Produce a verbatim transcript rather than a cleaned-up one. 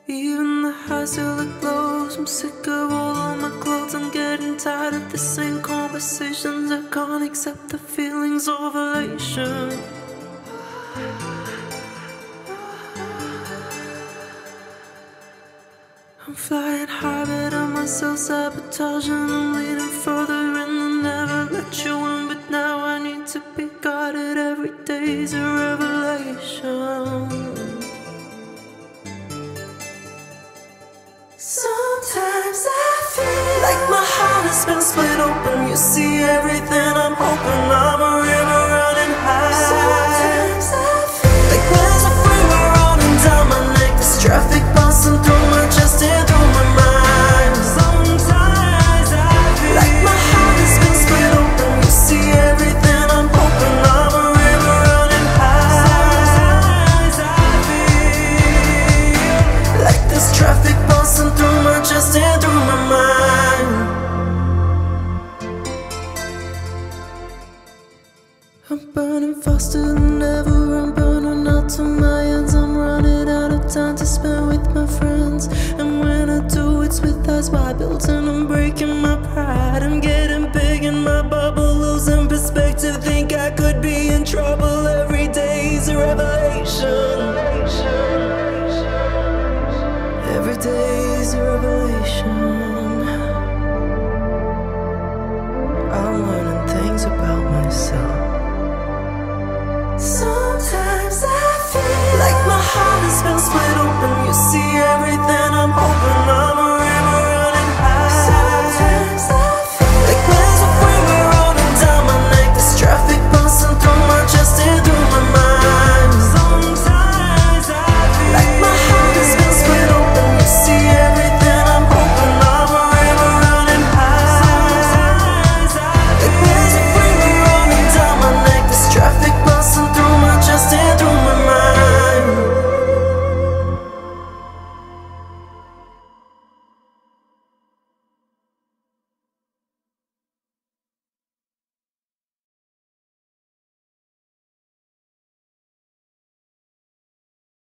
Even the highs still look lows. I'm sick of all of my clothes. I'm getting tired of the same conversations. I can't accept the feelings of elation. I'm flying high, but I'm myself sabotaging. I'm leading further in and never let you in. But now I need to be guided. Every day's a revelation. Sometimes I feel like my heart has been split open. You see everything I'm hoping. I'm a river running high. Sometimes I feel like there's a freeway running down my neck. There's traffic passing through my chest and through my mind. Sometimes I feel like my heart has been split open. You see everything I'm hoping. I'm a river running high. Sometimes I feel like there's traffic passing through my chest and through my mind. I'm burning faster than ever. I'm burning out to my ends. I'm running out of time to spend with my friends. And when I do, it's with eyes wide built and I'm breaking my pride. I'm getting big in my bubble, losing perspective. Think I could be in trouble. Every day's a revelation. Every day's a revelation.